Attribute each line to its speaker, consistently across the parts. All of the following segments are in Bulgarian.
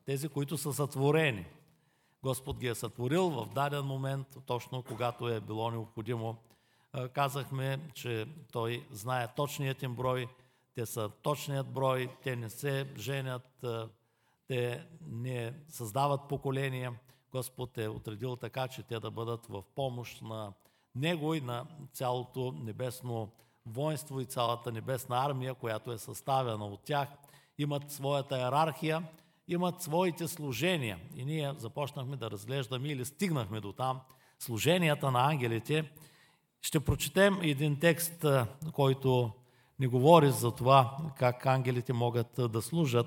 Speaker 1: тези, които са сътворени. Господ ги е сътворил в даден момент, точно когато е било необходимо. Казахме, че Той знае точният им брой, те са точният брой, те не се женят, те не създават поколения. Господ е отредил така, че те да бъдат в помощ на Него и на цялото небесно воинство и цялата небесна армия, която е съставена от тях. Имат своята иерархия, имат своите служения. И ние започнахме да разглеждаме или стигнахме до там служенията на ангелите. Ще прочетем един текст, който ни говори за това как ангелите могат да служат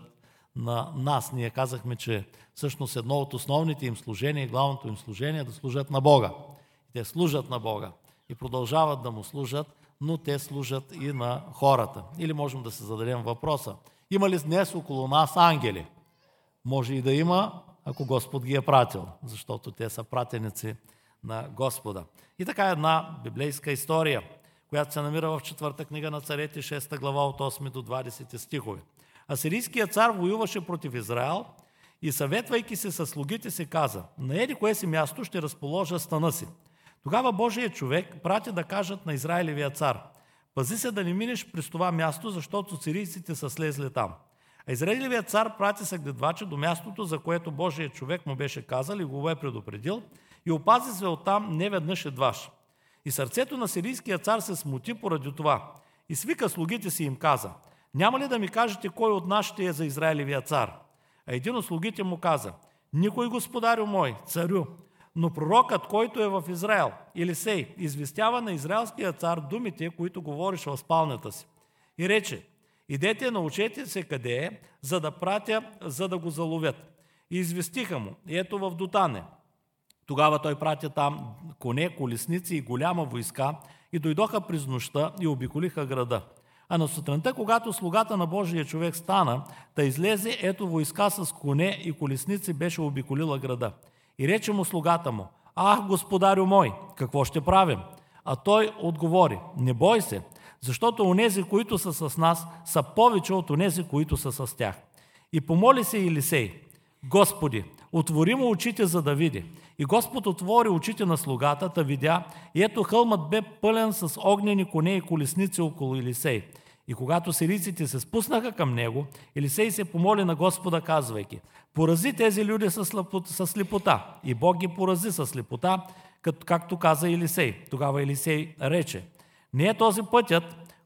Speaker 1: на нас. Ние казахме, че всъщност едно от основните им служения и главното им служение е да служат на Бога. Те служат на Бога и продължават да му служат, но те служат и на хората. Или можем да се зададем въпроса: има ли днес около нас ангели? Може и да има, ако Господ ги е пратил, защото те са пратеници на Господа. И така една библейска история, която се намира в 4 книга на Царете, 6 глава от 8 до 20 стихове. Асирийският цар воюваше против Израел и съветвайки се със слугите си каза: на еди кое си място ще разположа стана си. Тогава Божият човек прати да кажат на Израилевия цар: пази се да не минеш през това място, защото сирийците са слезли там. А Израилевият цар прати съгледвачи до мястото, за което Божият човек му беше казал и го е предупредил, и опази се оттам неведнъж едваш. И сърцето на сирийския цар се смути поради това. И свика слугите си и им каза: няма ли да ми кажете кой от нас ще е за Израилевия цар? А един от слугите му каза: никой, господарю мой, царю, но пророкът, който е в Израел, Елисей, известява на израелския цар думите, които говориш в спалнята си. И рече: идете, научете се къде е, за да пратя, за да го заловят. И известиха му: ето в Дотане. Тогава той пратя там коне, колесници и голяма войска и дойдоха през нощта и обиколиха града. А на сутринта, когато слугата на Божия човек стана, да излезе, ето войска с коне и колесници беше обиколила града. И рече му слугата му: ах, господарю мой, какво ще правим? А той отговори: не бой се, защото онези, които са с нас, са повече от онези, които са с тях. И помоли се Елисей: Господи, отвори му очите, за да види. И Господ отвори очите на слугата, та видя, и ето хълмът бе пълен с огнени коне и колесници около Елисей. И когато сирийците се спуснаха към него, Елисей се помоли на Господа, казвайки: порази тези люди с слепота. И Бог ги порази с слепота, както каза Елисей. Тогава Елисей рече: не е този пътят,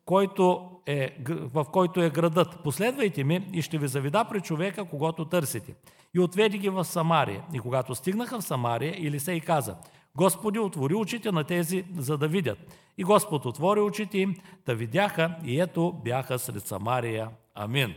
Speaker 1: в който е градът. Последвайте ми и ще ви заведа при човека, когото търсите. И отведи ги в Самария. И когато стигнаха в Самария, Елисей каза: Господи, отвори очите на тези, за да видят. И Господ отвори очите им, да видяха, и ето бяха сред Самария. Амин.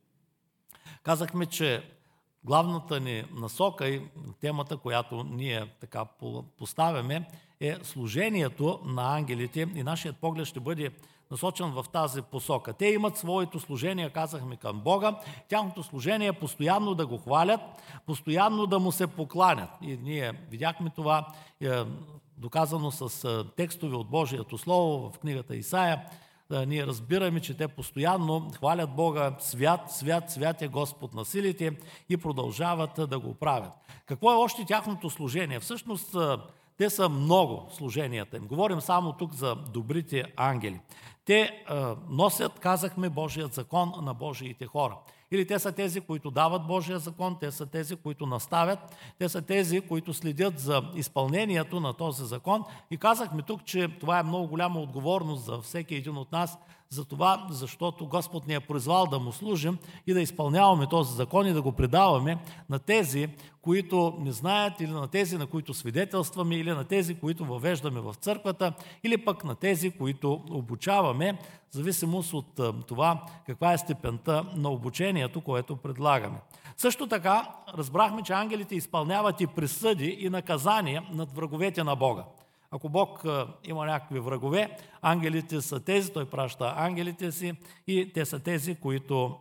Speaker 1: Казахме, че главната ни насока и темата, която ние така поставяме, е служението на ангелите, и нашият поглед ще бъде насочен в тази посока. Те имат своето служение, казахме, към Бога. Тяхното служение е постоянно да го хвалят, постоянно да му се покланят. И ние видяхме това доказано с текстове от Божието Слово в книгата Исаия. Ние разбираме, че те постоянно хвалят Бога: свят, свят, свят е Господ на силите, и продължават да го правят. Какво е още тяхното служение? Всъщност те са много, служенията им. Говорим само тук за добрите ангели. Те носят, казахме, Божият закон на Божиите хора. Или те са тези, които дават Божия закон, те са тези, които наставят, те са тези, които следят за изпълнението на този закон. И казахме тук, че това е много голяма отговорност за всеки един от нас, за това, защото Господ ни е призвал да му служим и да изпълняваме този закон и да го предаваме на тези, които не знаят, или на тези, на които свидетелстваме, или на тези, които въвеждаме в църквата, или пък на тези, които обучаваме, в зависимост от това каква е степента на обучението, което предлагаме. Също така разбрахме, че ангелите изпълняват и присъди и наказания над враговете на Бога. Ако Бог има някакви врагове, ангелите са тези, Той праща ангелите си, и те са тези, които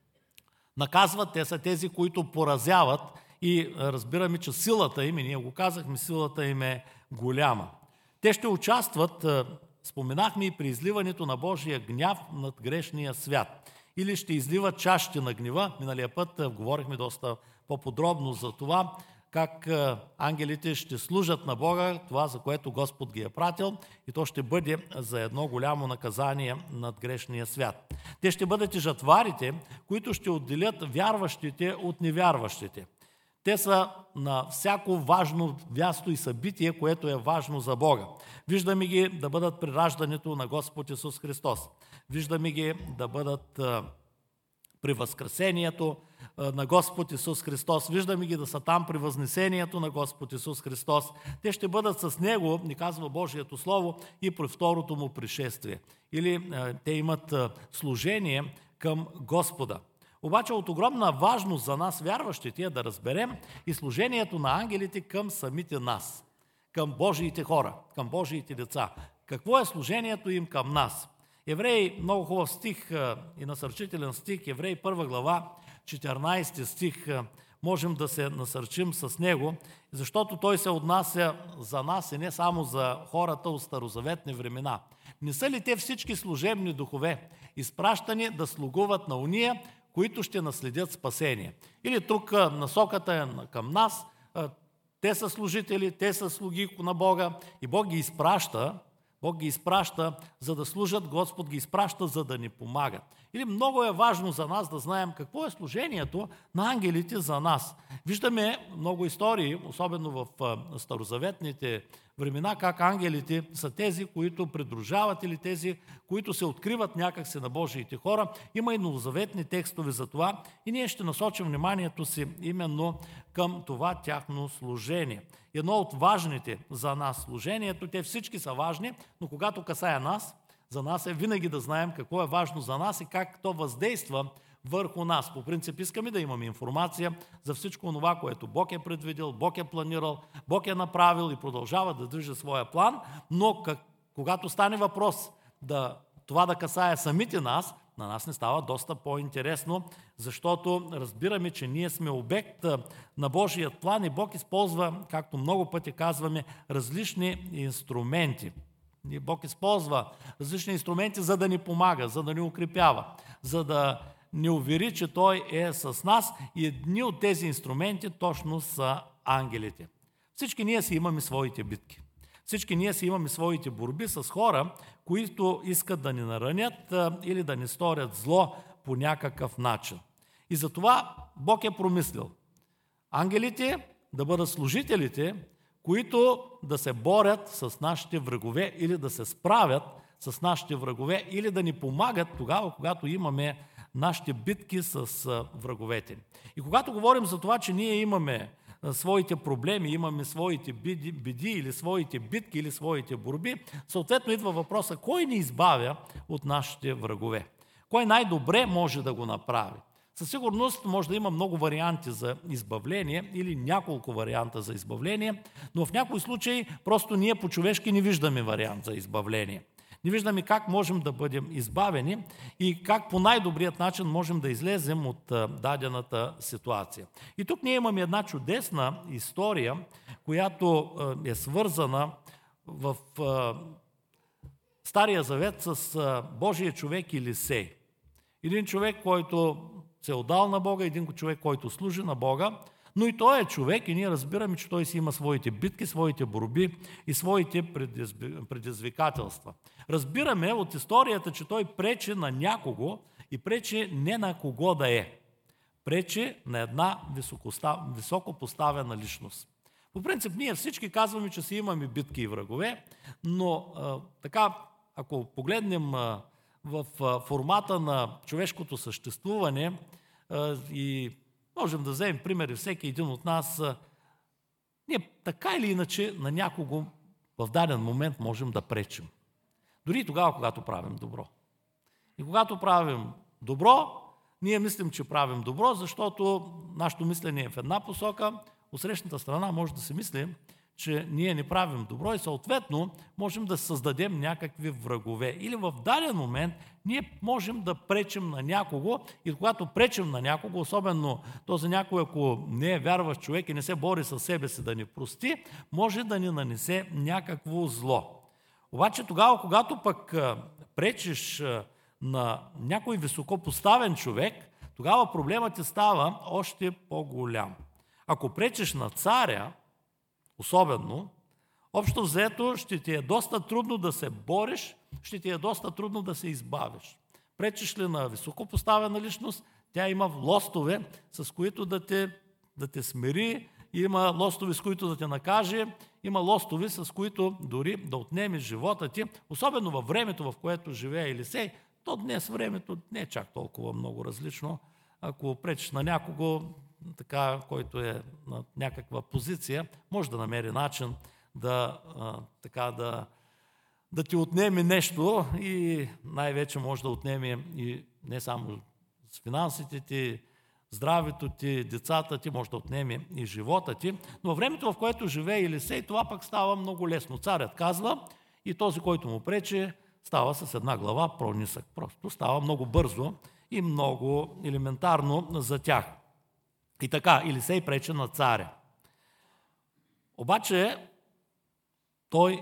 Speaker 1: наказват, те са тези, които поразяват, и разбираме, че силата им, и ние го казахме, силата им е голяма. Те ще участват, споменахме, и при изливането на Божия гняв над грешния свят. Или ще изливат чашите на гнева. Миналия път говорихме доста по-подробно за това, как ангелите ще служат на Бога, това за което Господ ги е пратил, и то ще бъде за едно голямо наказание над грешния свят. Те ще бъдат и жатварите, които ще отделят вярващите от невярващите. Те са на всяко важно място и събитие, което е важно за Бога. Виждаме ги да бъдат при раждането на Господ Исус Христос. Виждаме ги да бъдат при възкресението на Господ Исус Христос. Виждаме ги да са там при възнесението на Господ Исус Христос. Те ще бъдат с Него, ни казва Божието Слово, и при второто Му пришествие. Или те имат служение към Господа. Обаче от огромна важност за нас, вярващите, е да разберем и служението на ангелите към самите нас, към Божиите хора, към Божиите деца. Какво е служението им към нас? Евреи, много хубав стих и насърчителен стих, Евреи 1 глава, 14 стих, можем да се насърчим с него, защото той се отнася за нас и не само за хората от старозаветни времена. Не са ли те всички служебни духове, изпращани да слугуват на уния, които ще наследят спасение? Или тук насоката е към нас, те са служители, те са слуги на Бога и Бог ги изпраща, за да служат, Господ ги изпраща, за да ни помагат. Или много е важно за нас да знаем какво е служението на ангелите за нас. Виждаме много истории, особено в старозаветните времена, как ангелите са тези, които придружават, или тези, които се откриват някакси на Божиите хора. Има и новозаветни текстове за това и ние ще насочим вниманието си именно към това тяхно служение. Едно от важните за нас служението, те всички са важни, но когато касае нас, за нас е винаги да знаем какво е важно за нас и как то въздейства върху нас. По принцип искаме да имаме информация за всичко това, което Бог е предвидил, Бог е планирал, Бог е направил и продължава да движи своя план, но когато стане въпрос това да касае самите нас, на нас не става доста по-интересно, защото разбираме, че ние сме обект на Божият план и Бог използва, както много пъти казваме, различни инструменти. И Бог използва различни инструменти, за да ни помага, за да ни укрепява, за да ни увери, че Той е с нас, и едни от тези инструменти точно са ангелите. Всички ние си имаме своите битки. Всички ние си имаме своите борби с хора, които искат да ни наранят или да ни сторят зло по някакъв начин. И затова Бог е промислил ангелите да бъдат служителите, които да се борят с нашите врагове или да се справят с нашите врагове или да ни помагат тогава, когато имаме нашите битки с враговете. И когато говорим за това, че ние имаме своите проблеми, имаме своите беди или своите битки или своите борби, съответно идва въпроса: кой ни избавя от нашите врагове? Кой най-добре може да го направи? Със сигурност може да има много варианти за избавление или няколко варианта за избавление, но в някои случаи просто ние по-човешки не виждаме вариант за избавление. Не виждаме как можем да бъдем избавени и как по най-добрият начин можем да излезем от дадената ситуация. И тук ние имаме една чудесна история, която е свързана в Стария завет с Божия човек Елисей. Един човек, който се е отдал на Бога, един човек, който служи на Бога, но и той е човек и ние разбираме, че той си има своите битки, своите борби и своите предизвикателства. Разбираме от историята, че той пречи на някого и пречи не на кого да е. Пречи на една високо поставена личност. По принцип, ние всички казваме, че си имаме битки и врагове, но така, ако погледнем в формата на човешкото съществуване и можем да вземем примери всеки един от нас, ние така или иначе на някого в даден момент можем да пречим. Дори и тогава, когато правим добро. И когато правим добро, ние мислим, че правим добро, защото нашето мислене е в една посока, от срещната страна може да си мислим, че ние не правим добро и съответно можем да създадем някакви врагове. Или в даден момент ние можем да пречим на някого и когато пречим на някого, особено този някой, ако не е вярващ човек и не се бори със себе си да ни прости, може да ни нанесе някакво зло. Обаче тогава, когато пък пречиш на някой високопоставен човек, тогава проблемът ти става още по-голям. Ако пречиш на царя, особено, общо взето ще ти е доста трудно да се бориш, ще ти е доста трудно да се избавиш. Пречиш ли на високопоставена личност, тя има лостове, с които да те смири, има лостове, с които да те накаже, има лостове, с които дори да отнеме живота ти, особено във времето, в което живее Елисей. То днес времето не е чак толкова много различно. Ако пречиш на някого, така, който е на някаква позиция, може да намери начин да ти отнеме нещо и най-вече може да отнеме и не само с финансите ти, здравето ти, децата ти, може да отнеме и живота ти. Но във времето, в което живее Елисей, това пък става много лесно. Царят казва и този, който му пречи, става с една глава по-нисък. Просто става много бързо и много елементарно за тях. И така, Елисей пречи на царя. Обаче той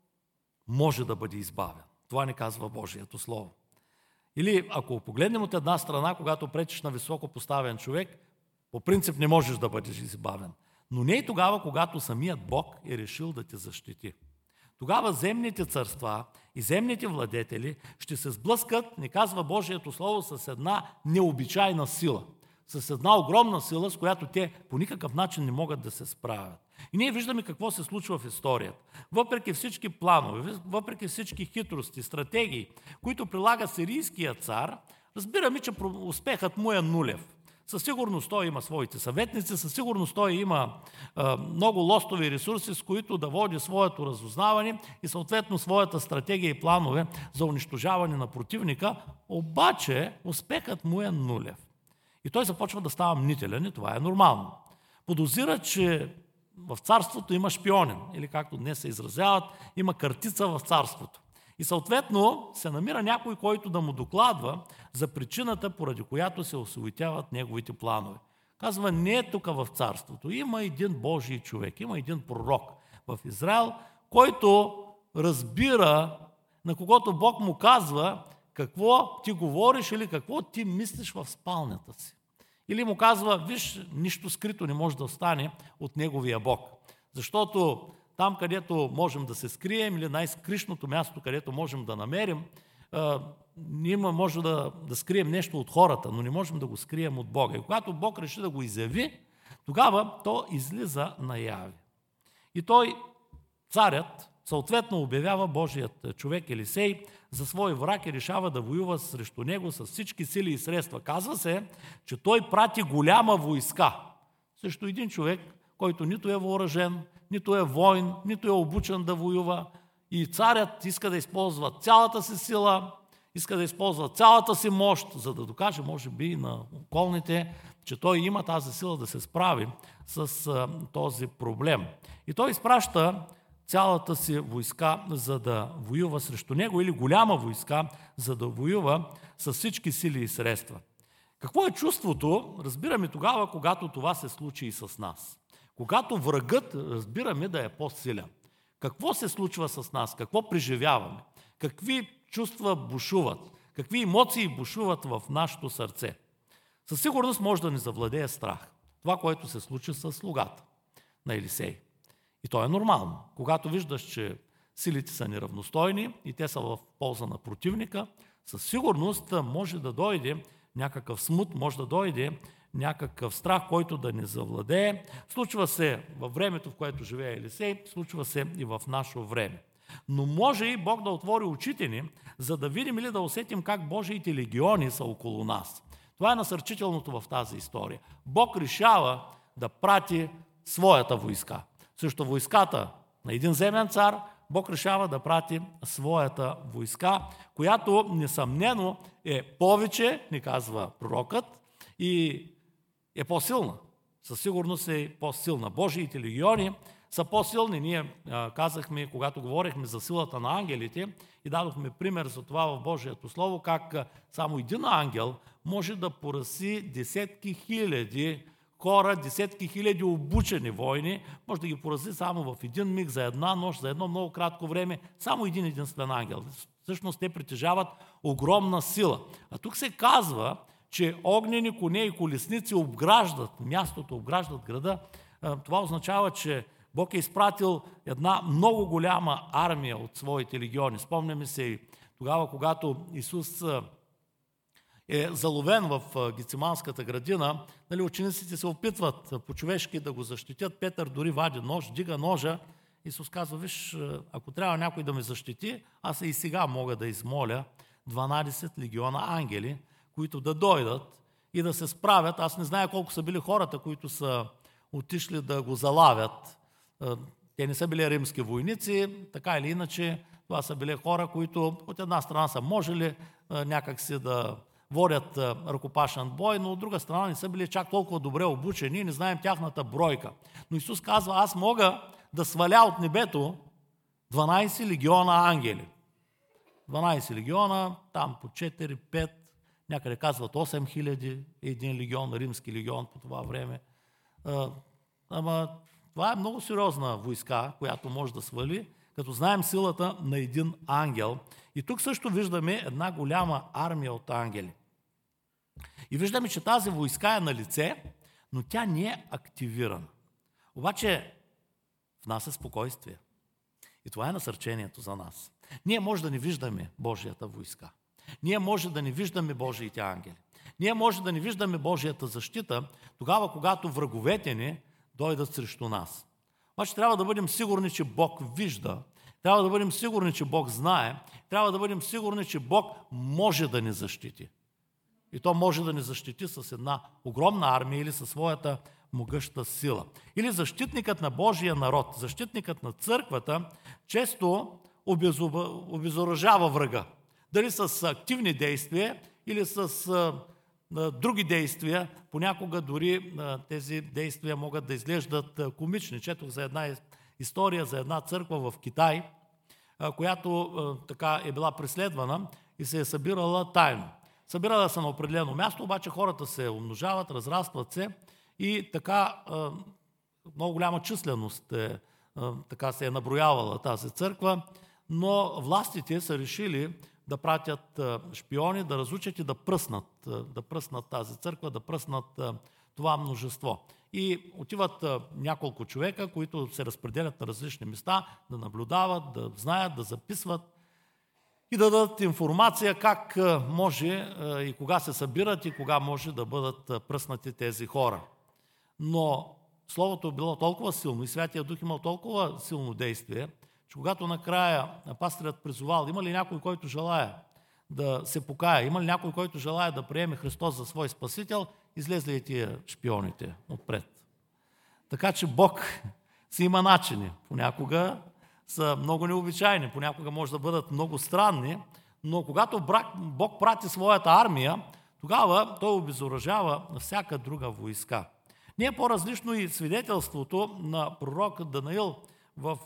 Speaker 1: може да бъде избавен. Това ни казва Божието Слово. Или ако погледнем от една страна, когато пречиш на високо поставен човек, по принцип не можеш да бъдеш избавен. Но не и тогава, когато самият Бог е решил да те защити. Тогава земните царства и земните владетели ще се сблъскат, ни казва Божието Слово, с една необичайна сила. С една огромна сила, с която те по никакъв начин не могат да се справят. И ние виждаме какво се случва в историята. Въпреки всички планове, въпреки всички хитрости, стратегии, които прилага сирийския цар, разбираме, че успехът му е нулев. Със сигурност той има своите съветници, със сигурност той има много лостови ресурси, с които да води своето разузнаване и съответно своята стратегия и планове за унищожаване на противника, обаче успехът му е нулев. И той започва да става мнителен и това е нормално. Подозира, че в царството има шпионин, или както днес се изразяват, има картица в царството. И съответно се намира някой, който да му докладва за причината, поради която се осуетяват неговите планове. Казва, не е тук в царството. Има един Божий човек, има един пророк в Израел, който разбира, на когото Бог му казва какво ти говориш или какво ти мислиш в спалнята си. Или му казва, виж, нищо скрито не може да остане от неговия Бог. Защото там, където можем да се скрием, или най-скришното място, където можем да намерим, ние може да скрием нещо от хората, но не можем да го скрием от Бога. И когато Бог реши да го изяви, тогава то излиза наяви. И той, царят, съответно обявява Божият човек Елисей за свой враг и решава да воюва срещу него с всички сили и средства. Казва се, че той прати голяма войска срещу един човек, който нито е въоръжен, нито е воин, нито е обучен да воюва. И царят иска да използва цялата си сила, иска да използва цялата си мощ, за да докаже, може би, и на околните, че той има тази сила да се справи с този проблем. И той изпраща цялата си войска, за да воюва срещу него, или голяма войска, за да воюва с всички сили и средства. Какво е чувството, разбираме тогава, когато това се случи и с нас? Когато врагът, разбираме, да е по-силен. Какво се случва с нас? Какво преживяваме? Какви чувства бушуват? Какви емоции бушуват в нашето сърце? Със сигурност може да ни завладее страх. Това, което се случи с слугата на Елисей. И то е нормално. Когато виждаш, че силите са неравностойни и те са в полза на противника, със сигурност може да дойде някакъв смут, може да дойде някакъв страх, който да ни завладее. Случва се във времето, в което живее Елисей, случва се и в наше време. Но може и Бог да отвори очите ни, за да видим или да усетим как Божиите легиони са около нас. Това е насърчителното в тази история. Бог решава да прати своята войска. Също войската на един земен цар, Бог решава да прати своята войска, която несъмнено е повече, ни казва пророкът, и е по-силна. Със сигурност е по-силна. Божиите легиони са по-силни. Ние казахме, когато говорихме за силата на ангелите и дадохме пример за това в Божието Слово, как само един ангел може да порази десетки хиляди хора, десетки хиляди обучени войни, може да ги порази само в един миг, за една нощ, за едно много кратко време, само един единствен ангел. Всъщност те притежават огромна сила. А тук се казва, че огнени коне и колесници обграждат мястото, обграждат града, това означава, че Бог е изпратил една много голяма армия от своите легиони. Спомняме се и тогава, когато Исус е заловен в Гециманската градина, учениците се опитват по-човешки да го защитят. Петър дори вади нож, дига ножа. Исус казва: виж, ако трябва някой да ме защити, аз и сега мога да измоля 12 легиона ангели, които да дойдат и да се справят. Аз не зная колко са били хората, които са отишли да го залавят. Те не са били римски войници, така или иначе това са били хора, които от една страна са можели някакси да водят ръкопашен бой, но от друга страна не са били чак толкова добре обучени и не знаем тяхната бройка. Но Исус казва: аз мога да сваля от небето 12 легиона ангели. 12 легиона, там по 4-5, някъде казват 8000, един легион, римски легион по това време. Ама това е много сериозна войска, която може да свали, като знаем силата на един ангел. И тук също виждаме една голяма армия от ангели. И виждаме, че тази войска е на лице, но тя не е активирана. Обаче в нас е спокойствие. И това е насърчението за нас. Ние може да не виждаме Божията войска. Ние може да не виждаме Божиите ангели. Ние може да не виждаме Божията защита тогава, когато враговете ни дойдат срещу нас. Обаче трябва да бъдем сигурни, че Бог вижда. Трябва да бъдем сигурни, че Бог знае. Трябва да бъдем сигурни, че Бог може да ни защити. И то може да ни защити с една огромна армия или със своята могъща сила. Или защитникът на Божия народ, защитникът на църквата, често обезоръжава врага. Дали с активни действия или с други действия, понякога дори тези действия могат да изглеждат комични. Четох за една история за една църква в Китай, която така е била преследвана и се е събирала тайно. Събирала се на определено място, обаче хората се умножават, разрастват се и така много голяма численост така се е наброявала тази църква, но властите са решили да пратят шпиони, да разучат и да пръснат тази църква, да пръснат това множество. И отиват няколко човека, които се разпределят на различни места, да наблюдават, да знаят, да записват и да дадат информация как може и кога се събират и кога може да бъдат пръснати тези хора. Но Словото е било толкова силно и Святия Дух имал толкова силно действие, че когато накрая пастирът призовал: има ли някой, който желая да се покая, има ли някой, който желая да приеме Христос за свой Спасител, излезли и тия шпионите отпред. Така че Бог си има начини. Понякога са много необичайни, понякога може да бъдат много странни, но когато Бог прати своята армия, тогава Той обезоръжава всяка друга войска. Не е по-различно и свидетелството на пророк Данаил в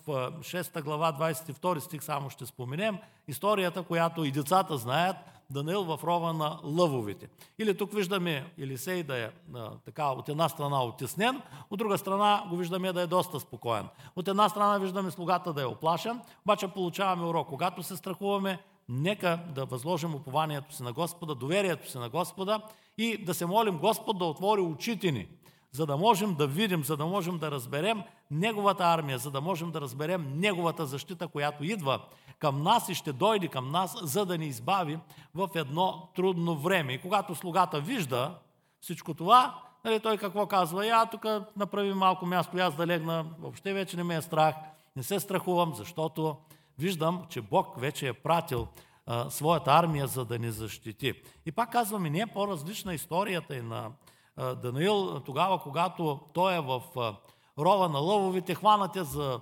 Speaker 1: 6 глава, 22 стих, само ще споменем, историята, която и децата знаят, Данаил в рова на лъвовете. Или тук виждаме Елисей да е така от една страна оттеснен, от друга страна го виждаме да е доста спокоен. От една страна виждаме слугата да е оплашен, обаче получаваме урок. Когато се страхуваме, нека да възложим упованието си на Господа, доверието си на Господа и да се молим Господ да отвори очите ни, за да можем да видим, за да можем да разберем Неговата армия, за да можем да разберем Неговата защита, която идва към нас и ще дойде към нас, за да ни избави в едно трудно време. И когато слугата вижда всичко това, той какво казва? Тук направи малко място, аз да легна, въобще вече не ме е страх, не се страхувам, защото виждам, че Бог вече е пратил своята армия, за да ни защити. И пак казваме, не е по-различна историята и на Данаил, тогава, когато той е в рова на лъвовите, хванате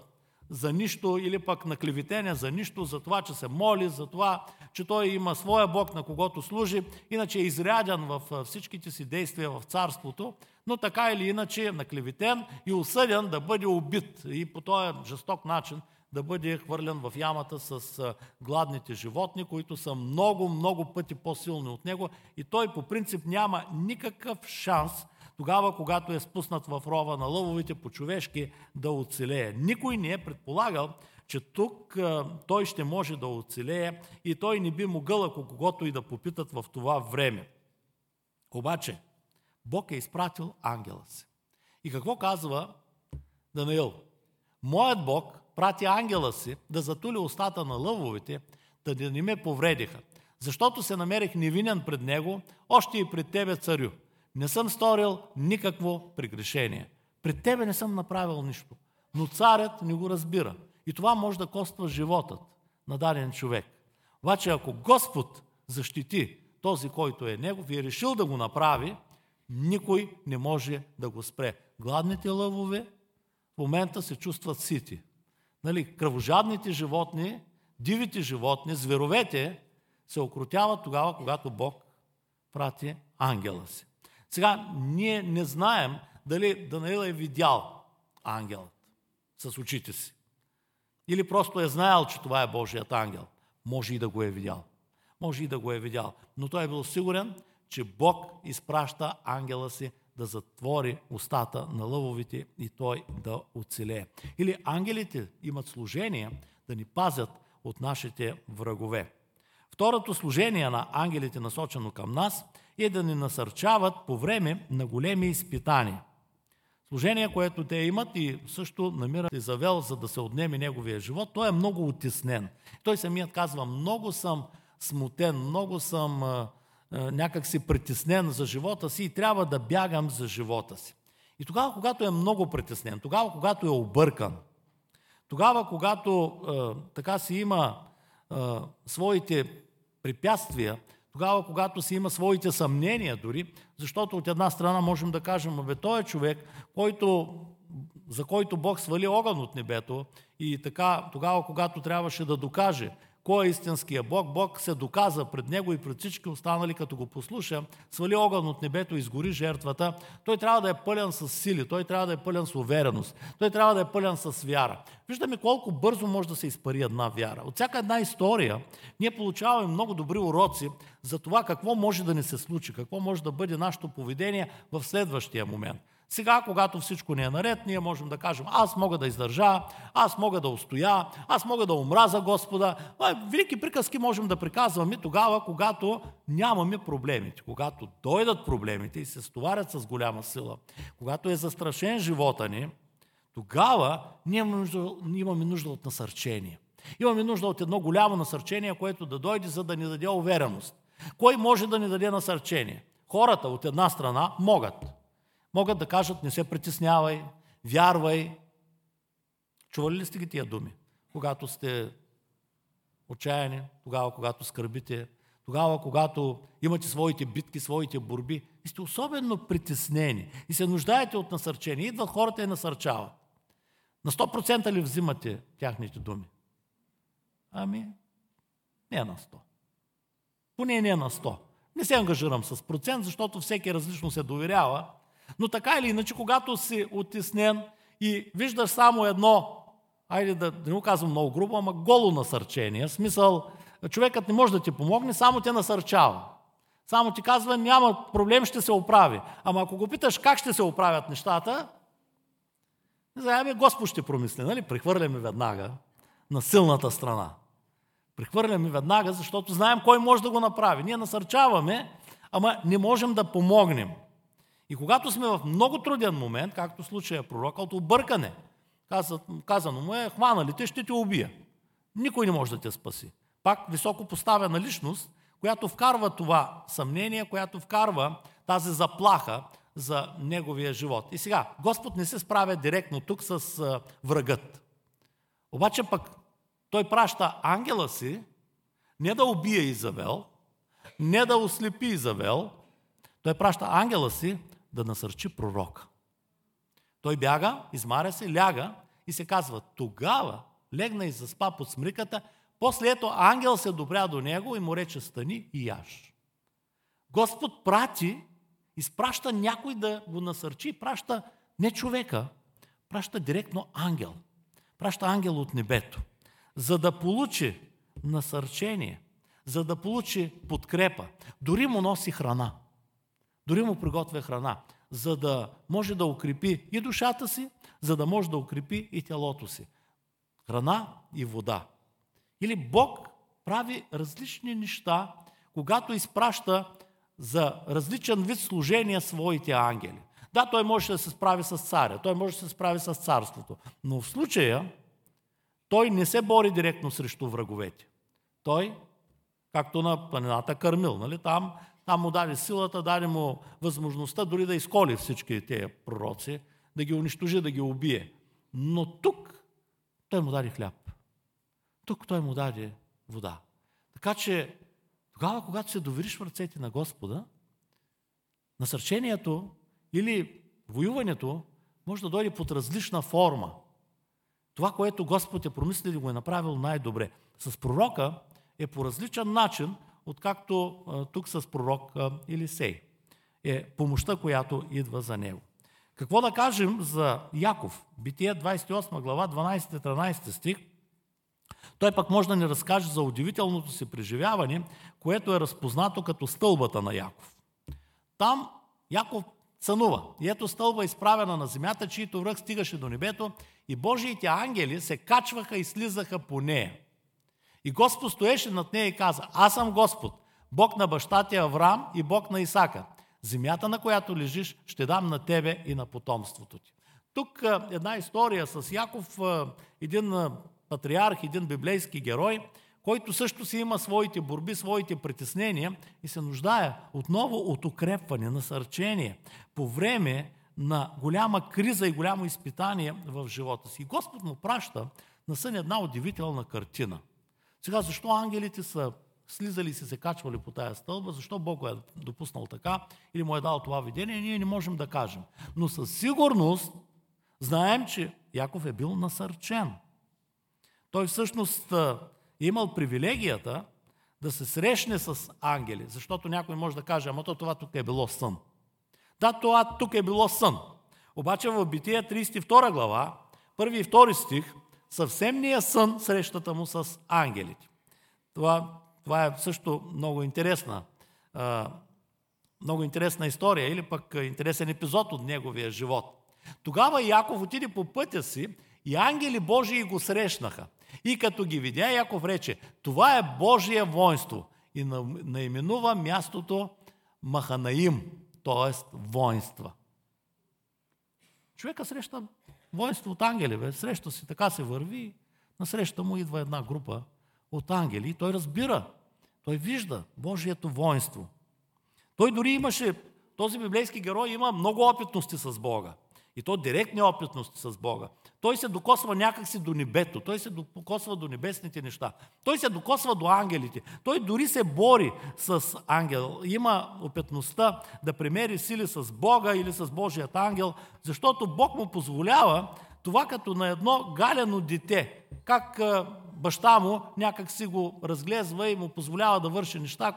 Speaker 1: за нищо или пък на клеветение за нищо, за това, че се моли, за това, че той има своя Бог, на когото служи, иначе е изряден в всичките си действия в царството, но така или иначе е наклеветен и осъден да бъде убит и по този жесток начин да бъде хвърлен в ямата с гладните животни, които са много, много пъти по-силни от него и той по принцип няма никакъв шанс тогава, когато е спуснат в рова на лъвовите по-човешки да оцелее. Никой не е предполагал, че тук той ще може да оцелее и той не би могъл, ако когото и да попитат в това време. Обаче, Бог е изпратил ангела си. И какво казва Данаил? Моят Бог прати ангела си да затули устата на лъвовете, да не ме повредиха. Защото се намерих невинен пред него, още и пред тебе, царю. Не съм сторил никакво прегрешение. Пред тебе не съм направил нищо. Но царят не го разбира. И това може да коства животът на даден човек. Обаче ако Господ защити този, който е негов и е решил да го направи, никой не може да го спре. Гладните лъвове в момента се чувстват сити. Кръвожадните животни, дивите животни, зверовете се окротяват тогава, когато Бог прати ангела си. Сега, ние не знаем дали Данаил е видял ангелът с очите си. Или просто е знаел, че това е Божият ангел. Може и да го е видял. Може и да го е видял. Но той е бил сигурен, че Бог изпраща ангела си да затвори устата на лъвовите и той да оцелее. Или ангелите имат служение да ни пазят от нашите врагове. Второто служение на ангелите, насочено към нас, е да ни насърчават по време на големи изпитания. Служение, което те имат и също намират Изавел, за да се отнеме неговия живот, той е много утеснен. Той самият казва: много съм смутен, много съм някак си притеснен за живота си и трябва да бягам за живота си. И тогава, когато е много притеснен, тогава, когато е объркан, тогава, когато така си има своите препятствия, тогава, когато си има своите съмнения дори, защото от една страна можем да кажем: той е човек, за който Бог свали огън от небето и така, тогава, когато трябваше да докаже кой е истинския Бог, Бог се доказа пред него и пред всички останали, като го послуша, свали огън от небето и изгори жертвата. Той трябва да е пълен с сили, той трябва да е пълен с увереност, той трябва да е пълен с вяра. Виждаме колко бързо може да се изпари една вяра. От всяка една история ние получаваме много добри уроци за това какво може да ни се случи, какво може да бъде нашето поведение в следващия момент. Сега, когато всичко не е наред, ние можем да кажем: аз мога да издържа, аз мога да устоя, аз мога да омраза Господа. Велики приказки можем да приказваме тогава, когато нямаме проблемите. Когато дойдат проблемите и се стоварят с голяма сила, когато е застрашен живота ни, тогава ние имаме нужда от насърчение. Имаме нужда от едно голямо насърчение, което да дойде, за да ни даде увереност. Кой може да ни даде насърчение? Хората от една страна могат да кажат: не се притеснявай, вярвай. Чували ли сте ги тия думи? Когато сте отчаяни, тогава, когато скърбите, тогава, когато имате своите битки, своите борби и сте особено притеснени и се нуждаете от насърчение. Идват хората и насърчават. На 100% ли взимате тяхните думи? Ами, не на 100. Поне не на 100. Не се ангажирам с процент, защото всеки различно се доверява. Но така или иначе, когато си оттеснен и виждаш само едно, айде да не го казвам много грубо, ама голо насърчение, в смисъл, човекът не може да ти помогне, само те насърчава. Само ти казва: няма проблем, ще се оправи. Ама ако го питаш как ще се оправят нещата, не знам, Господ ще промисли, нали? Прехвърляме веднага на силната страна. Прехвърляме веднага, защото знаем кой може да го направи. Ние насърчаваме, ама не можем да помогнем. И когато сме в много труден момент, както в случая пророка, от объркане, казано му е: хванали те, ще те убия. Никой не може да те спаси. Пак високо поставена личност, която вкарва това съмнение, която вкарва тази заплаха за неговия живот. И сега, Господ не се справя директно тук с врагът. Обаче пък той праща ангела си не да убие Изавел, не да ослепи Изавел, той праща ангела си да насърчи пророка. Той бяга, измаря се, ляга и се казва: тогава легна и заспа под смриката, после ето ангел се допря до него и му рече: стани и яж. Господ изпраща някой да го насърчи, праща не човека, праща директно ангел. Праща ангел от небето, за да получи насърчение, за да получи подкрепа. Дори му носи храна. Дори му приготвя храна, за да може да укрепи и душата си, за да може да укрепи и тялото си. Храна и вода. Или Бог прави различни неща, когато изпраща за различен вид служение своите ангели. Да, той може да се справи с царя, той може да се справи с царството, но в случая той не се бори директно срещу враговете. Той, както на планината Кармил, нали? Там му даде силата, даде му възможността дори да изколи всички тези пророци, да ги унищожи, да ги убие. Но тук той му даде хляб. Тук той му даде вода. Така че тогава, когато се довериш в ръцете на Господа, насърчението или воюването може да дойде под различна форма. Това, което Господ е промислил и го е направил най-добре. С пророка е по различен начин, откакто тук с пророк Елисей. Е помощта, която идва за него. Какво да кажем за Яков? Битие 28 глава, 12-13 стих. Той пък може да ни разкаже за удивителното си преживяване, което е разпознато като стълбата на Яков. Там Яков сънува. И ето стълба изправена на земята, чието връх стигаше до небето, и Божиите ангели се качваха и слизаха по нея. И Господ стоеше над нея и каза: аз съм Господ, Бог на баща ти Авраам и Бог на Исака. Земята, на която лежиш, ще дам на тебе и на потомството ти. Тук една история с Яков, един патриарх, един библейски герой, който също си има своите борби, своите притеснения и се нуждае отново от укрепване, насърчение по време на голяма криза и голямо изпитание в живота си. И Господ му праща на сън една удивителна картина. Сега, защо ангелите са слизали и се качвали по тая стълба, защо Бог го е допуснал така или му е дал това видение, ние не можем да кажем. Но със сигурност знаем, че Яков е бил насърчен. Той всъщност е имал привилегията да се срещне с ангели, защото някой може да каже: ама това тук е било сън. Да, това тук е било сън. Обаче в Битие 32 глава, 1 и 2 стих, съвсем не е сън срещата му с ангелите. Това е също много интересна история или пък интересен епизод от неговия живот. Тогава Яков отиде по пътя си и ангели Божии го срещнаха. И като ги видя, Яков рече: това е Божие воинство. И наименува мястото Маханаим, т.е. воинства. Човека среща воинство от ангели. Среща си, така се върви. Насреща му идва една група от ангели и той разбира. Той вижда Божието воинство. Той дори имаше, този библейски герой има много опитности с Бога. И то директни опитности с Бога. Той се докосва някакси до небето. Той се докосва до небесните неща. Той се докосва до ангелите. Той дори се бори с ангел. Има опитността да премери сили с Бога или с Божият ангел, защото Бог му позволява това като на едно галено дете. Как баща му някак си го разглезва и му позволява да върши неща,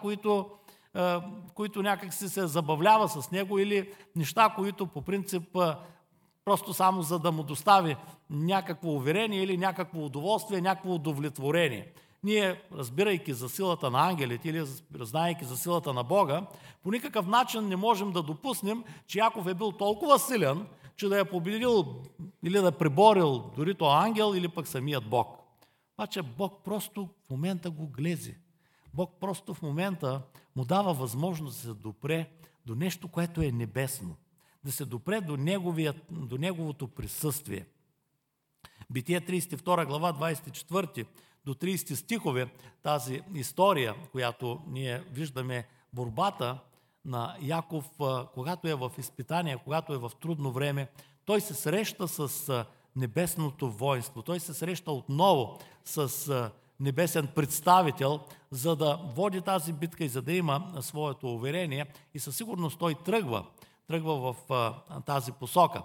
Speaker 1: които някак си се забавлява с него, или неща, които по принцип просто само за да му достави някакво уверение или някакво удоволствие, някакво удовлетворение. Ние, разбирайки за силата на ангелите или знаейки за силата на Бога, по никакъв начин не можем да допуснем, че Яков е бил толкова силен, че да е победил или да е преборил дори то ангел или пък самият Бог. Обаче Бог просто в момента го глези. Бог просто в момента му дава възможност да се допре до нещо, което е небесно. Да се допре до неговото присъствие. Битие 32 глава 24 до 30 стихове, тази история, която ние виждаме, борбата на Яков, когато е в изпитание, когато е в трудно време, той се среща с небесното воинство. Той се среща отново с небесен представител, за да води тази битка и за да има своето уверение. И със сигурност той тръгва в тази посока.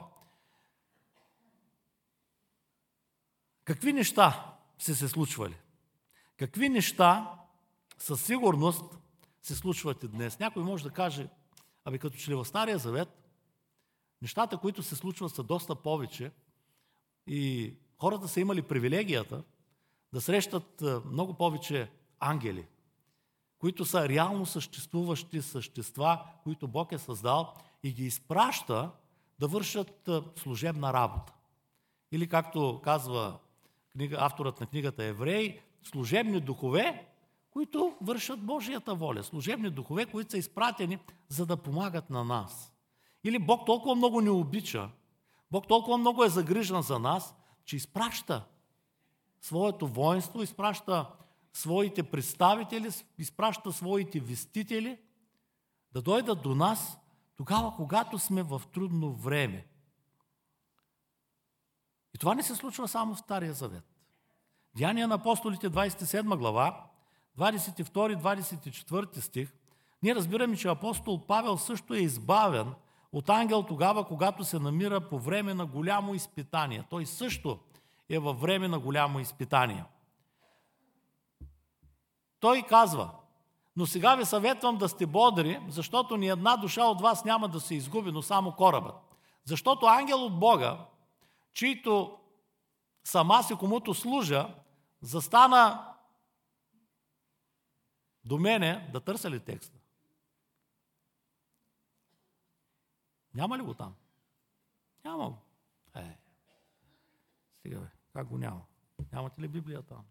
Speaker 1: Какви неща са се случвали? Какви неща със сигурност се случват и днес? Някой може да каже: като че ли в Стария Завет нещата, които се случват, са доста повече и хората са имали привилегията да срещат много повече ангели, които са реално съществуващи същества, които Бог е създал и ги изпраща да вършат служебна работа. Или както казва авторът на книгата Евреи, служебни духове, които вършат Божията воля. Служебни духове, които са изпратени, за да помагат на нас. Или Бог толкова много ни обича, Бог толкова много е загрижен за нас, че изпраща своето воинство, изпраща своите представители, изпраща своите вестители да дойдат до нас тогава, когато сме в трудно време. И това не се случва само в Стария Завет. Деяния на апостолите, 27 глава, 22-24 стих, ние разбираме, че апостол Павел също е избавен от ангел тогава, когато се намира по време на голямо изпитание. Той също е във време на голямо изпитание. Той казва: но сега ви съветвам да сте бодри, защото ни една душа от вас няма да се изгуби, но само корабът. Защото ангел от Бога, чийто съм аз и комуто служа, застана до мене. Да търся ли текста? Няма ли го там? Няма го. Стига бе, как го няма? Нямате ли Библия там?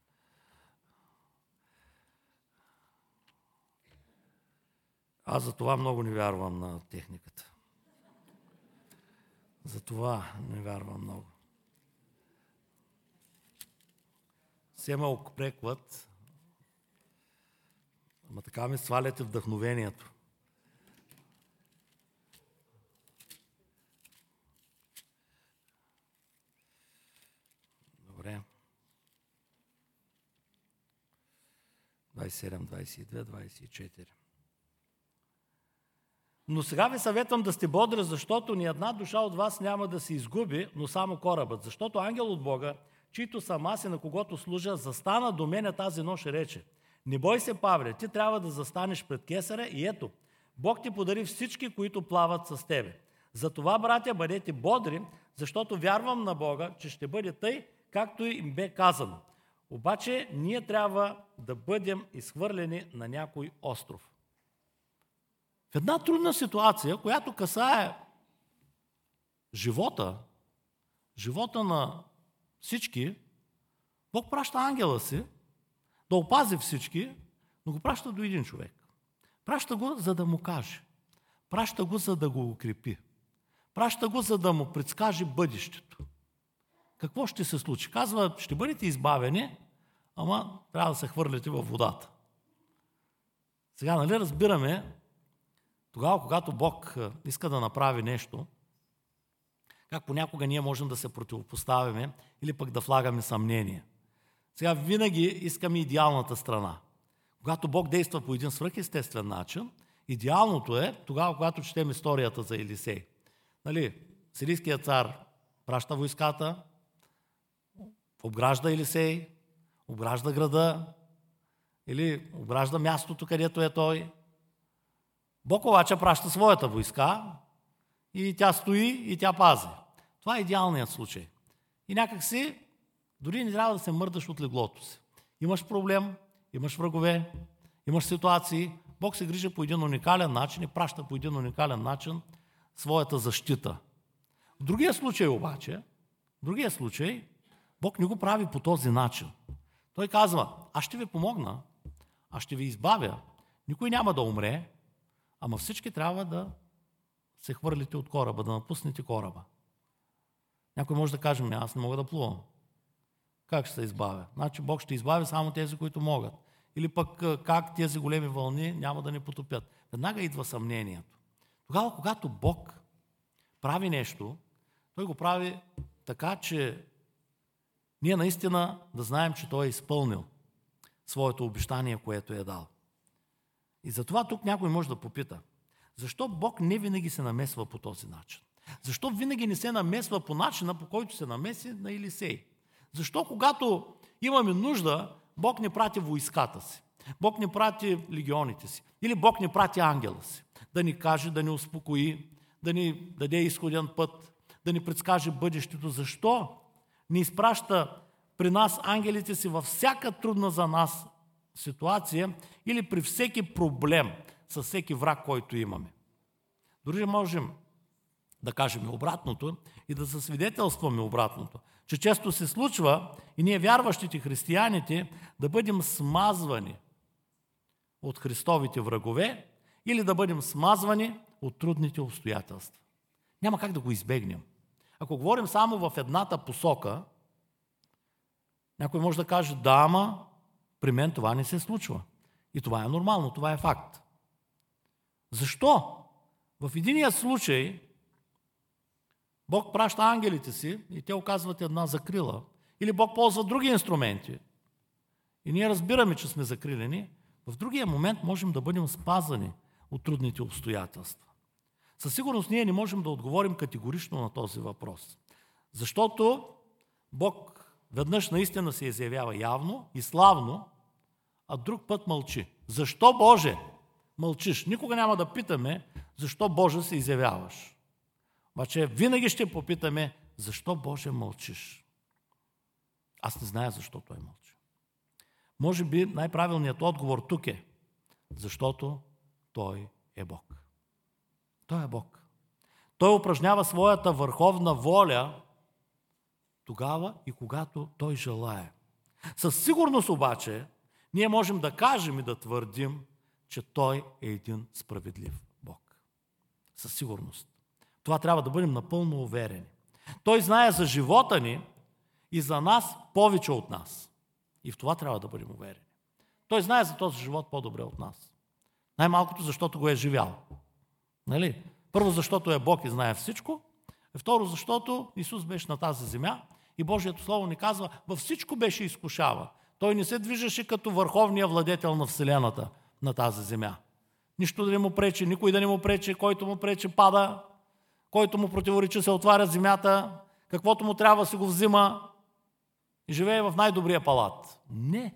Speaker 1: Аз за това много не вярвам на техниката. За това не вярвам много. Все ме окрекват, ама така ми сваляте вдъхновението. Добре. 27, 22, 24. Но сега ви съветвам да сте бодри, защото ни една душа от вас няма да се изгуби, но само корабът. Защото ангел от Бога, чийто съм аз и на когото служа, застана до мене тази нощ и рече: не бой се, Павле, ти трябва да застанеш пред кесаря и ето, Бог ти подари всички, които плават с тебе. Затова, братя, бъдете бодри, защото вярвам на Бога, че ще бъде тъй, както им бе казано. Обаче ние трябва да бъдем изхвърлени на някой остров. В една трудна ситуация, която касае живота на всички, Бог праща ангела си да опази всички, но го праща до един човек. Праща го, за да му каже. Праща го, за да го укрепи. Праща го, за да му предскаже бъдещето. Какво ще се случи? Казва: ще бъдете избавени, ама трябва да се хвърляте във водата. Сега, нали разбираме, тогава, когато Бог иска да направи нещо, как понякога ние можем да се противопоставяме или пък да влагаме съмнение. Сега винаги искаме идеалната страна. Когато Бог действа по един свръхестествен начин, идеалното е тогава, когато четем историята за Елисей. Нали, сирийският цар праща войската, обгражда Елисей, обгражда града или обгражда мястото, където е той. Бог обаче праща своята войска и тя стои и тя пази. Това е идеалният случай. И някак си дори не трябва да се мърдаш от леглото си. Имаш проблем, имаш врагове, имаш ситуации. Бог се грижи по един уникален начин и праща по един уникален начин своята защита. В другия случай обаче, Бог не го прави по този начин. Той казва: аз ще ви помогна, аз ще ви избавя, никой няма да умре, ама всички трябва да се хвърлите от кораба, да напуснете кораба. Някой може да каже: аз не мога да плувам. Как ще се избавя? Значи Бог ще избави само тези, които могат. Или пък как тези големи вълни няма да ни потопят. Веднага идва съмнението. Тогава, когато Бог прави нещо, Той го прави така, че ние наистина да знаем, че Той е изпълнил своето обещание, което е дал. И затова тук някой може да попита: защо Бог не винаги се намесва по този начин? Защо винаги не се намесва по начина, по който се намеси на Елисей? Защо когато имаме нужда, Бог не прати войската си? Бог не прати легионите си? Или Бог не прати ангела си? Да ни каже, да ни успокои, да ни даде изходен път, да ни предскаже бъдещето. Защо не изпраща при нас ангелите си във всяка трудна за нас ситуация или при всеки проблем с всеки враг, който имаме? Дори можем да кажем обратното и да засвидетелстваме обратното, че често се случва и ние, вярващите християните, да бъдем смазвани от Христовите врагове или да бъдем смазвани от трудните обстоятелства. Няма как да го избегнем. Ако говорим само в едната посока, някой може да каже, да, ама при мен това не се случва. И това е нормално, това е факт. Защо? В единия случай Бог праща ангелите си и те оказват една закрила. Или Бог ползва други инструменти. И ние разбираме, че сме закрилени. В другия момент можем да бъдем спазани от трудните обстоятелства. Със сигурност ние не можем да отговорим категорично на този въпрос. Защото Бог веднъж наистина се изявява явно и славно, а друг път мълчи. Защо, Боже, мълчиш? Никога няма да питаме, защо, Боже, се изявяваш. Обаче винаги ще попитаме, защо, Боже, мълчиш? Аз не зная защо той мълчи. Може би най-правилният отговор тук е, защото той е Бог. Той е Бог. Той упражнява своята върховна воля тогава и когато той желае. Със сигурност обаче ние можем да кажем и да твърдим, че той е един справедлив Бог. Със сигурност. Това трябва да бъдем напълно уверени. Той знае за живота ни и за нас повече от нас. И в това трябва да бъдем уверени. Той знае за този живот по-добре от нас. Най-малкото, защото го е живял. Нали? Първо, защото е Бог и знае всичко. И второ, защото Исус беше на тази земя и Божието Слово ни казва, във всичко беше изкушава. Той не се движеше като върховния владетел на Вселената на тази земя. Нищо да не му пречи, никой да не му пречи, който му пречи пада, който му противоречи се отваря земята, каквото му трябва се го взима и живее в най-добрия палат. Не.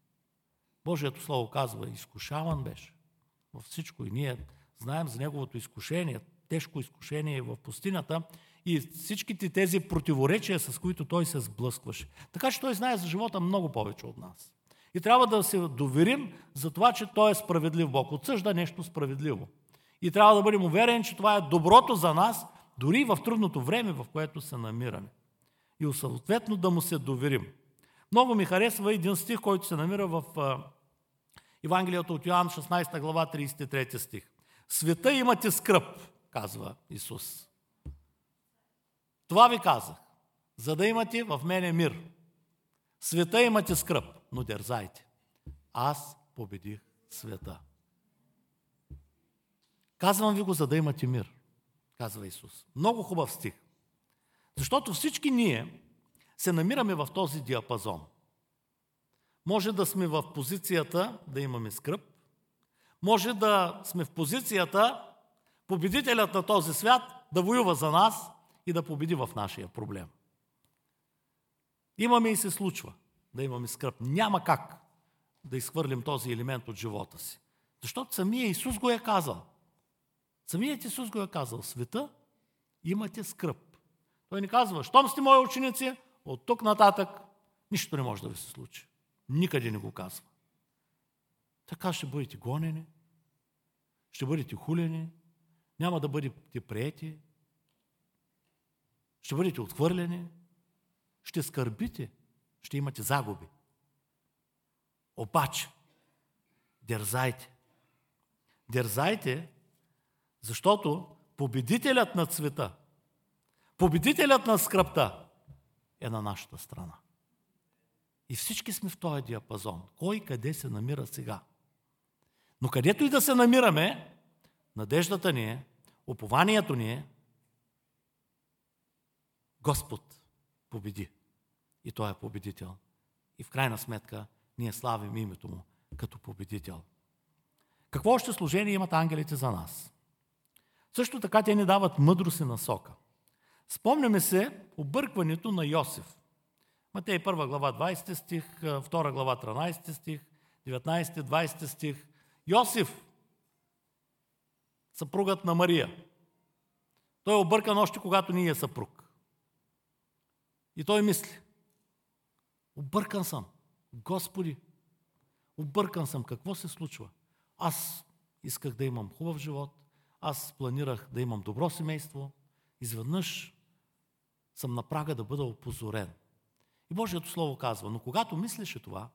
Speaker 1: Божието Слово казва, изкушаван беше във всичко и ние знаем за неговото изкушение, тежко изкушение в пустинята и всичките тези противоречия, с които той се сблъскваше. Така че той знае за живота много повече от нас. И трябва да се доверим за това, че той е справедлив Бог. Отсъжда нещо справедливо. И трябва да бъдем уверени, че това е доброто за нас, дори в трудното време, в което се намираме. И съответно да му се доверим. Много ми харесва един стих, който се намира в Евангелието от Йоан, 16 глава, 33 стих. Света имате скръб, казва Исус. Това ви казах, за да имате в мене мир. Света имате скръб, но дързайте. Аз победих света. Казвам ви го, за да имате мир, казва Исус. Много хубав стих. Защото всички ние се намираме в този диапазон. Може да сме в позицията да имаме скръб, може да сме в позицията победителят на този свят да воюва за нас и да победи в нашия проблем. Имаме и се случва да имаме скръб. Няма как да изхвърлим този елемент от живота си. Защото самия Исус го е казал. Самият Исус го е казал. В света имате скръб. Той ни казва, щом сте мои ученици, от тук нататък нищо не може да ви се случи. Никъде не го казва. Така ще бъдете гонени, ще бъдете хулени, няма да бъдете приети, ще бъдете отхвърлени, ще скърбите, ще имате загуби. Обаче, дързайте. Дързайте, защото победителят на света, победителят на скръбта е на нашата страна. И всички сме в този диапазон. Кой къде се намира сега? Но където и да се намираме, надеждата ни е, упованието ни е, Господ победи. И Той е победител. И в крайна сметка ние славим името Му като победител. Какво още служение имат ангелите за нас? Също така те ни дават мъдрост и насока. Спомняме се объркването на Йосиф. Матей 1 глава 20 стих, 2 глава 13 стих, 19-20 стих. Йосиф, съпругът на Мария. Той е объркан още когато ние е съпруг. И той мисли, объркан съм, Господи, объркан съм, какво се случва? Аз исках да имам хубав живот, аз планирах да имам добро семейство, изведнъж съм на прага да бъда опозорен. И Божието Слово казва, но когато мислеше това,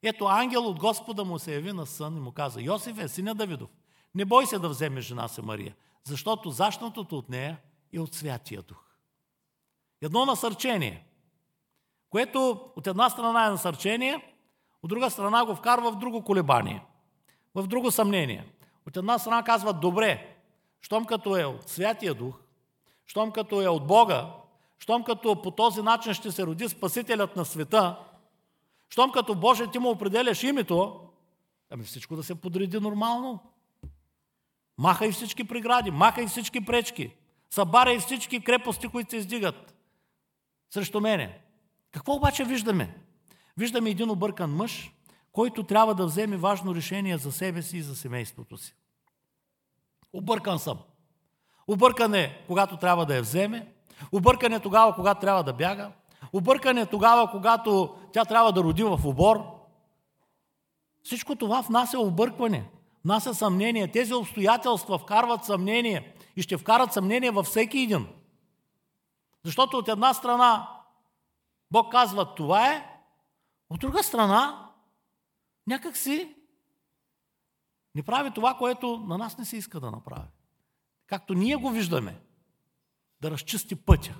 Speaker 1: Ето, ангел от Господа му се яви на сън и му каза: Йосиф, синя Давидов, не бой се да вземеш жена си Мария, защото зачнатото от нея е от Святия Дух. Едно насърчение, което от една страна е насърчение, от друга страна го вкарва в друго колебание, в друго съмнение. От една страна казва: добре, щом като е от Святия Дух, щом като е от Бога, щом като по този начин ще се роди Спасителят на света, щом като Боже ти му определяш името, ами всичко да се подреди нормално. Махай всички прегради, махай всички пречки, събаряй всички крепости, които се издигат срещу мене. Какво обаче виждаме? Виждаме един объркан мъж, който трябва да вземе важно решение за себе си и за семейството си. Объркан съм. Объркан е, когато трябва да я вземе. Объркан е тогава, когато трябва да бяга. Объркан е тогава, когато тя трябва да роди в обор. Всичко това в нас е объркване, в нас е съмнение. Тези обстоятелства вкарват съмнение и ще вкарат съмнение във всеки един. Защото от една страна Бог казва: това е, от друга страна някак си не прави това, което на нас не се иска да направи. Както ние го виждаме, да разчисти пътя.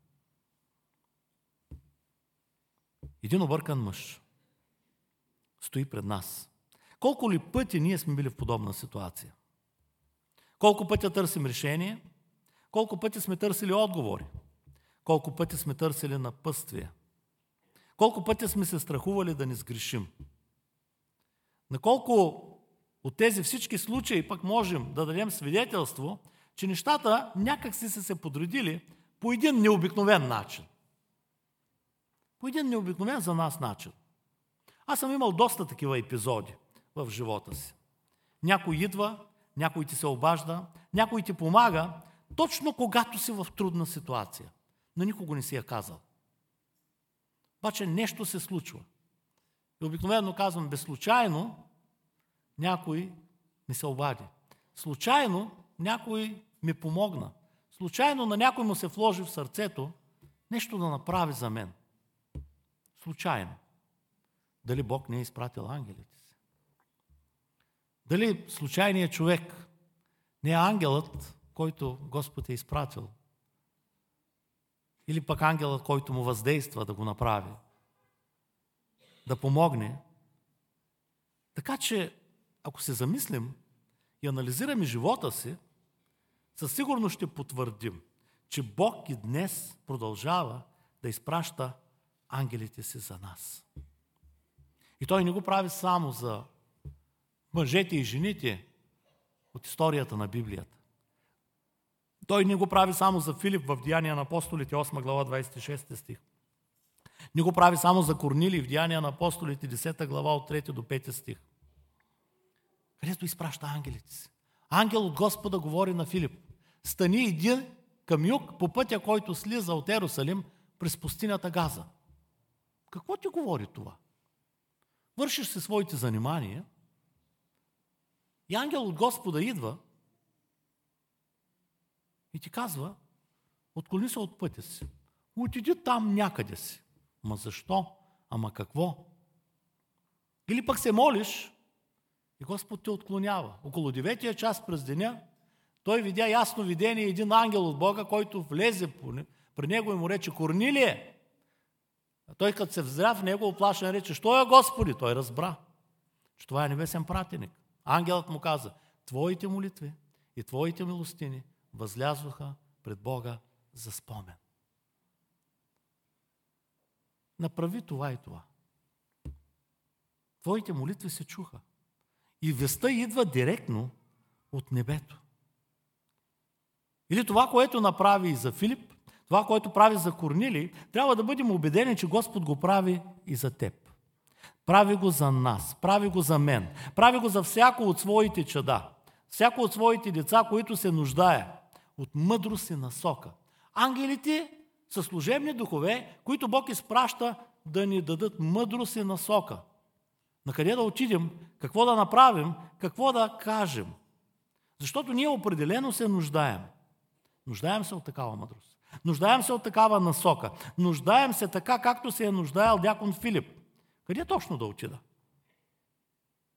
Speaker 1: Един объркан мъж стои пред нас. Колко ли пъти ние сме били в подобна ситуация? Колко пъти търсим решение? Колко пъти сме търсили отговори? Колко пъти сме търсили напътствие? Колко пъти сме се страхували да не сгрешим? На колко от тези всички случаи пък можем да дадем свидетелство, че нещата някак си са се подредили по един необикновен начин. По един необикновен за нас начин. Аз съм имал доста такива епизоди в живота си. Някой идва, някой ти се обажда, някой ти помага, точно когато си в трудна ситуация. Но никого не си я казал. Обаче нещо се случва. И обикновено казвам: безслучайно някой ми се обади. Случайно някой ми помогна. Случайно на някой му се вложи в сърцето нещо да направи за мен. Случайно. Дали Бог не е изпратил ангелите си? Дали случайният човек не е ангелът, който Господ е изпратил? Или пък ангелът, който му въздейства да го направи, да помогне? Така че, ако се замислим и анализираме живота си, със сигурност ще потвърдим, че Бог и днес продължава да изпраща ангелите си за нас. И Той не го прави само за мъжете и жените от историята на Библията. Той не го прави само за Филип в Деяния на апостолите, 8 глава, 26 стих. Не го прави само за Корнилий в Деяния на апостолите, 10 глава, от 3 до 5 стих. Където изпраща ангелите си. Ангел от Господа говори на Филип: стани, иди към юг по пътя, който слиза от Ерусалим през пустинята Газа. Какво ти говори това? Вършиш си своите занимания и ангел от Господа идва и ти казва: отклони се от пътя си. Отиди там някъде си. Ма защо? Ама какво? Или пък се молиш и Господ те отклонява. Около 9-тия час през деня той видя ясно видение един ангел от Бога, който влезе при него и му рече: Корнилие! А той като се взря в него, оплашен, рече: що е, Господи? Той разбра, че това е небесен пратеник. Ангелът му каза: твоите молитви и твоите милостини възлязоха пред Бога за спомен. Направи това и това. Твоите молитви се чуха. И вестта идва директно от небето. Или това, което направи и за Филип, това, което прави за Корнилий, трябва да бъдем убедени, че Господ го прави и за теб. Прави го за нас, прави го за мен, прави го за всяко от своите чада, всяко от своите деца, които се нуждае от мъдрост и насока. Ангелите са служебни духове, които Бог изпраща да ни дадат мъдрост и насока. На къде да отидем, какво да направим, какво да кажем. Защото ние определено се нуждаем. Нуждаем се от такава мъдрост. Нуждаем се от такава насока. Нуждаем се така, както се е нуждаел дякон Филип. Къде точно да отида?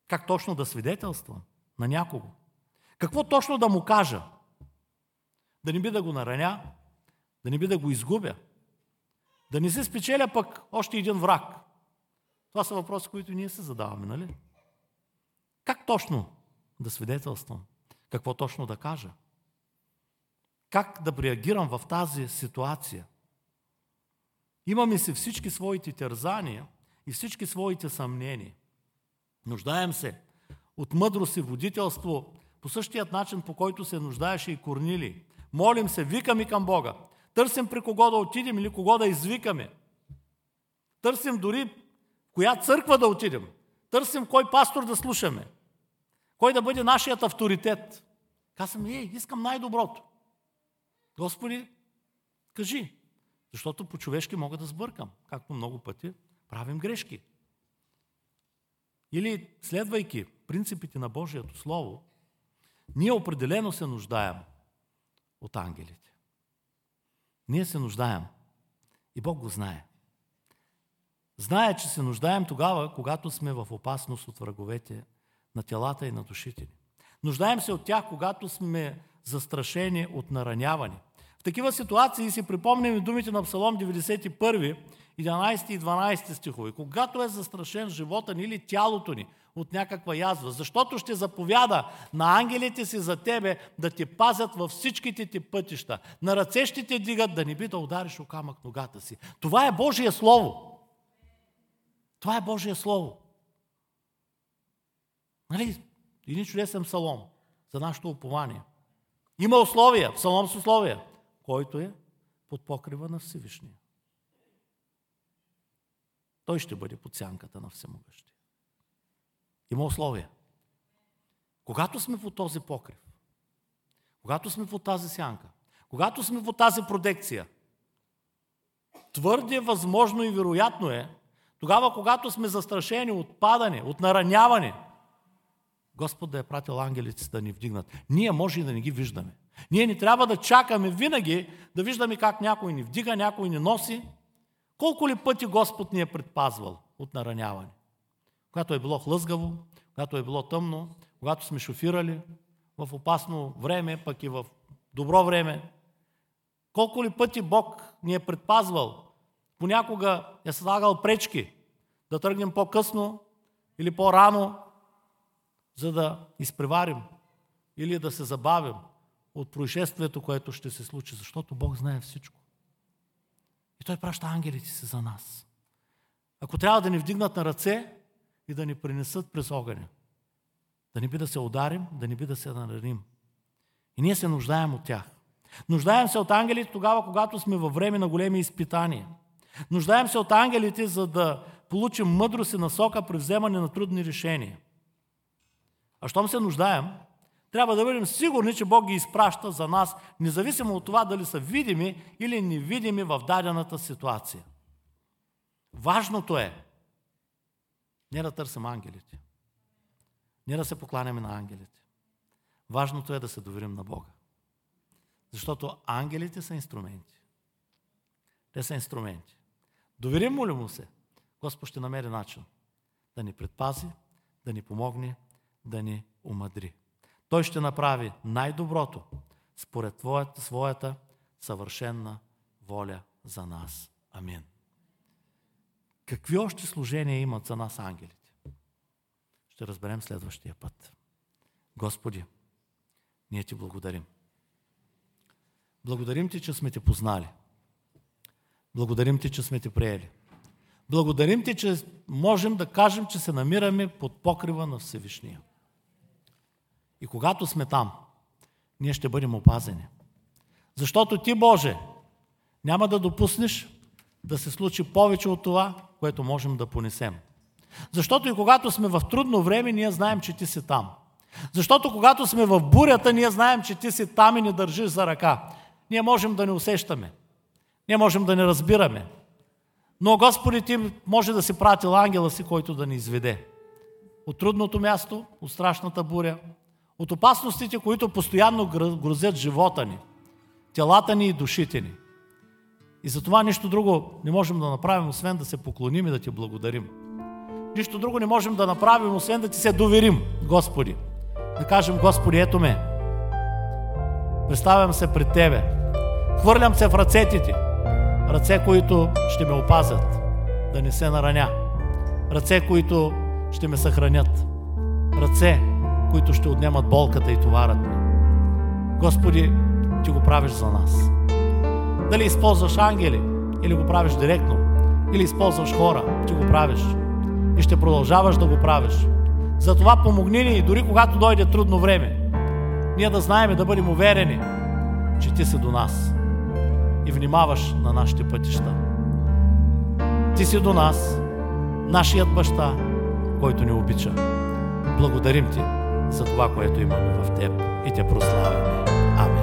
Speaker 1: Как точно да свидетелствам на някого? Какво точно да му кажа? Да не би да го нараня, да не би да го изгубя, да не се спечеля пък още един враг. Това са въпроси, които ние се задаваме, нали? Как точно да свидетелствам? Какво точно да кажа? Как да реагирам в тази ситуация? Имаме си всички своите тързания и всички своите съмнения. Нуждаем се от мъдрост и водителство по същият начин, по който се нуждаеше и Корнилий. Молим се, викаме към Бога. Търсим при кого да отидем или кого да извикаме. Търсим дори в коя църква да отидем. Търсим кой пастор да слушаме. Кой да бъде нашият авторитет. Казвам, искам най-доброто. Господи, кажи. Защото по-човешки мога да сбъркам, както много пъти правим грешки. Или, следвайки принципите на Божието Слово, ние определено се нуждаем от ангелите. Ние се нуждаем. И Бог го знае. Знае, че се нуждаем тогава, когато сме в опасност от враговете на телата и на душите ни. Нуждаем се от тях, когато сме застрашени от нараняване. В такива ситуации си припомним и думите на Псалом 91, 11 и 12 стихове. Когато е застрашен живота ни или тялото ни от някаква язва, защото ще заповяда на ангелите си за тебе да те пазят във всичките ти пътища. На ръце ще те дигат, да не би да удариш о камък ногата си. Това е Божие Слово. Това е Божие Слово. Нали? Един чудесен псалом за нашето упование. Има условия, псалом с условия, който е под покрива на Всевишния. Той ще бъде под сянката на Всемогъщия. Има условия. Когато сме под този покрив, когато сме под тази сянка, когато сме под тази протекция, твърде възможно и вероятно е, тогава, когато сме застрашени от падане, от нараняване, Господ да е пратил ангелите да ни вдигнат. Ние може и да не ги виждаме. Ние не трябва да чакаме винаги да виждаме как някой ни вдига, някой ни носи. Колко ли пъти Господ ни е предпазвал от нараняване? Когато е било хлъзгаво, когато е било тъмно, когато сме шофирали в опасно време, пък и в добро време. Колко ли пъти Бог ни е предпазвал? Понякога е слагал пречки да тръгнем по-късно или по-рано, за да изпреварим или да се забавим от происшествието, което ще се случи, защото Бог знае всичко. И Той праща ангелите си за нас. Ако трябва да ни вдигнат на ръце и да ни принесат през огъня, да не би да се ударим, да не би да се нараним. И ние се нуждаем от тях. Нуждаем се от ангелите тогава, когато сме във време на големи изпитания. Нуждаем се от ангелите, за да получим мъдрост и насока при вземане на трудни решения. А щом се нуждаем, трябва да бъдем сигурни, че Бог ги изпраща за нас, независимо от това дали са видими или невидими в дадената ситуация. Важното е не да търсим ангелите, не да се покланяме на ангелите. Важното е да се доверим на Бога. Защото ангелите са инструменти. Те са инструменти. Доверим ли му се, Господ ще намери начин да ни предпази, да ни помогне, да ни умъдри. Той ще направи най-доброто според своята съвършена воля за нас. Амин. Какви още служения имат за нас ангелите? Ще разберем следващия път. Господи, ние Ти благодарим. Благодарим Ти, че сме Те познали. Благодарим Ти, че сме Те приели. Благодарим Ти, че можем да кажем, че се намираме под покрива на Всевишния. И когато сме там, ние ще бъдем опазени. Защото Ти, Боже, няма да допуснеш да се случи повече от това, което можем да понесем. Защото и когато сме в трудно време, ние знаем, че Ти си там. Защото когато сме в бурята, ние знаем, че Ти си там и ни държиш за ръка. Ние можем да не усещаме. Ние можем да не разбираме. Но Господи, Ти може да си пратил ангела си, който да ни изведе от трудното място, от страшната буря, от опасностите, които постоянно грозят живота ни, телата ни и душите ни. И за това нищо друго не можем да направим, освен да се поклоним и да Ти благодарим. Нищо друго не можем да направим, освен да ти се доверим, Господи. Да кажем: Господи, ето ме. Представям се пред Тебе. Хвърлям се в ръцете Ти. Ръце, които ще ме опазят да не се нараня. Ръце, които ще ме съхранят. Ръце, които ще отнемат болката и товарът ми. Господи, Ти го правиш за нас. Дали използваш ангели, или го правиш директно, или използваш хора, Ти го правиш. И ще продължаваш да го правиш. Затова помогни ни и дори когато дойде трудно време, ние да знаем и да бъдем уверени, че Ти си до нас и внимаваш на нашите пътища. Ти си до нас, нашият баща, който ни обича. Благодарим Ти за това, което имаме в Теб и Те прославяме. Амин.